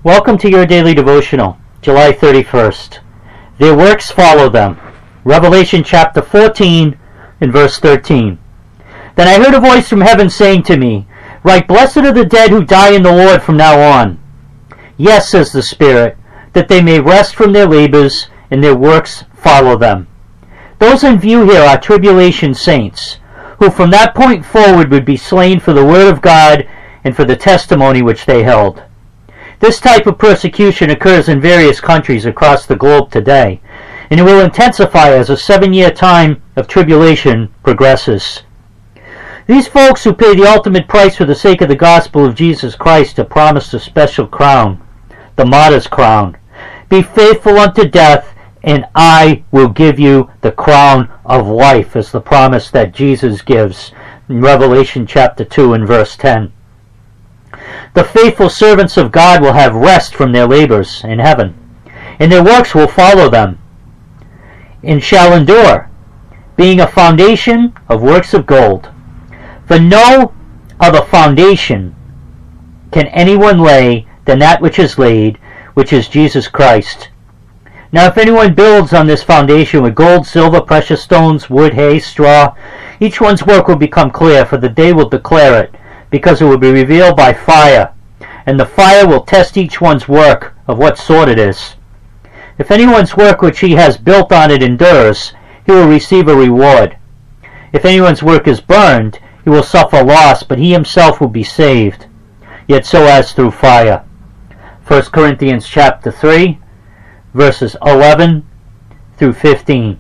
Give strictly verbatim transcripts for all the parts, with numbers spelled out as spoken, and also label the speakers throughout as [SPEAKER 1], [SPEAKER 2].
[SPEAKER 1] Welcome to your daily devotional, July thirty-first. Their works follow them. Revelation chapter fourteen and verse thirteen. Then I heard a voice from heaven saying to me, Write, blessed are the dead who die in the Lord from now on. Yes, says the Spirit, that they may rest from their labors and their works follow them. Those in view here are tribulation saints, who from that point forward would be slain for the word of God and for the testimony which they held. This type of persecution occurs in various countries across the globe today, and it will intensify as a seven-year time of tribulation progresses. These folks who pay the ultimate price for the sake of the gospel of Jesus Christ are promised a special crown, the martyr's crown. Be faithful unto death, and I will give you the crown of life, is the promise that Jesus gives in Revelation chapter two and verse ten. The faithful servants of God will have rest from their labors in heaven, and their works will follow them, and shall endure, being a foundation of works of gold. For no other foundation can anyone lay than that which is laid, which is Jesus Christ. Now if anyone builds on this foundation with gold, silver, precious stones, wood, hay, straw, each one's work will become clear, for the day will declare it, because it will be revealed by fire, and the fire will test each one's work of what sort it is. If anyone's work which he has built on it endures, he will receive a reward. If anyone's work is burned, he will suffer loss, but he himself will be saved, yet so as through fire. First Corinthians chapter three, verses eleven through fifteen.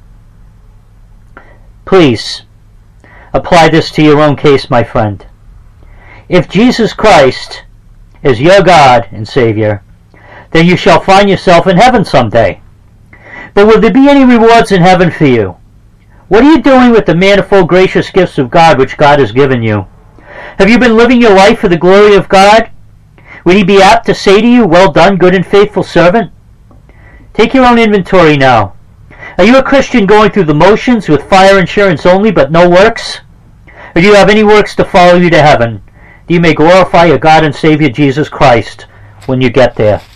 [SPEAKER 1] Please apply this to your own case, my friend. If Jesus Christ is your God and Savior, then you shall find yourself in heaven someday. But will there be any rewards in heaven for you? What are you doing with the manifold gracious gifts of God which God has given you? Have you been living your life for the glory of God? Would He be apt to say to you, Well done, good and faithful servant? Take your own inventory now. Are you a Christian going through the motions with fire insurance only but no works? Or do you have any works to follow you to heaven? You may glorify your God and Savior Jesus Christ when you get there.